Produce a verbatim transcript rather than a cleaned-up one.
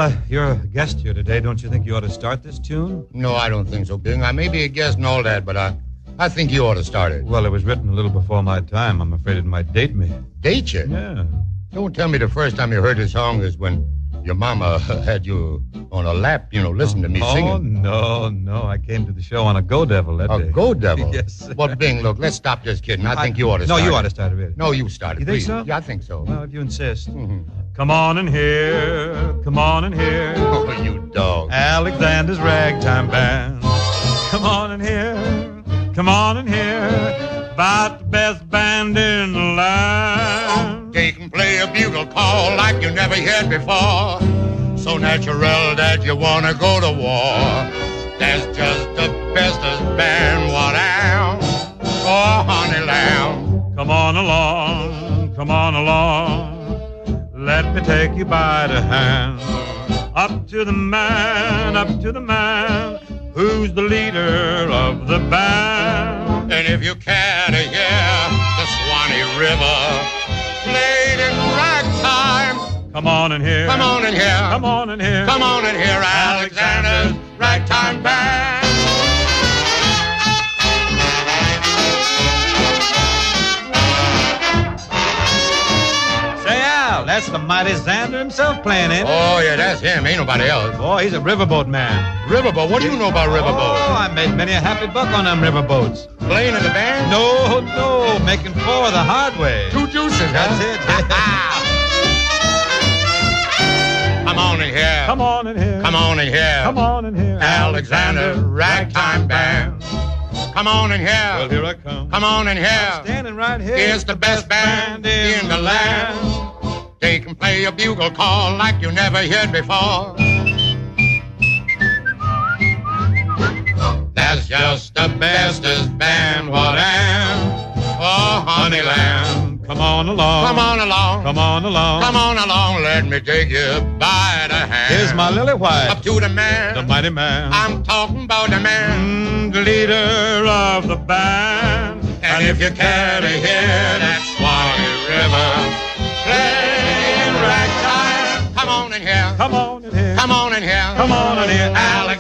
uh, you're a guest here today. Don't you think you ought to start this tune? No, I don't think so, Bing. I may be a guest and all that, but I, I think you ought to start it. Well, it was written a little before my time. I'm afraid it might date me. Date you? Yeah. Don't tell me the first time you heard the song is when your mama had you on a lap, you know, listen to me oh, singing. Oh, no, no. I came to the show on a Go Devil that a day. A Go Devil? Yes. Well, Bing, look, let's stop this kidding. I, I think you ought to no, start No, you it. ought to start it, really. No, you start it, You think please. so? Yeah, I think so. Well, if you insist. Mm-hmm. Come on in here, come on in here. Oh, you dog. Alexander's Ragtime Band. Come on in here, come on in here. About the best band in the land. They can play a bugle call like you never heard before. So natural that you want to go to war. That's just the bestest band what am. Oh, honey lamb. Come on along, come on along. Let me take you by the hand. Up to the man, up to the man, who's the leader of the band. And if you care to hear the Swanee River played in ragtime, come on in here, come on in here, come on in here, come on in here, Alexander's Ragtime Band. That's the mighty Xander himself playing, ain't it? Oh, yeah, that's him. Ain't nobody else. Oh, he's a riverboat man. Riverboat? What do you know about riverboats? Oh, I made many a happy buck on them riverboats. Playing in the band? No, no, making four the hard way. Two juices, That's huh? it. Come on in here. Come on in here. Come on in here. Come on in here. Alexander's Ragtime Band. Come on in here. Well, here I come. Come on in here. I'm standing right here. It's the best band in the land. They can play a bugle call like you never heard before. That's just the bestest band what am. Oh, honey lamb. Come on along. Come on along. Come on along. Come on along. Let me take you by the hand. Here's my lily white. Up to the man. The mighty man. I'm talking about the man. Mm, the leader of the band. And, and if you care to hear that Swanee River play in ragtime, come on in here. Come on in here. Come on in here. Come on in here. Alex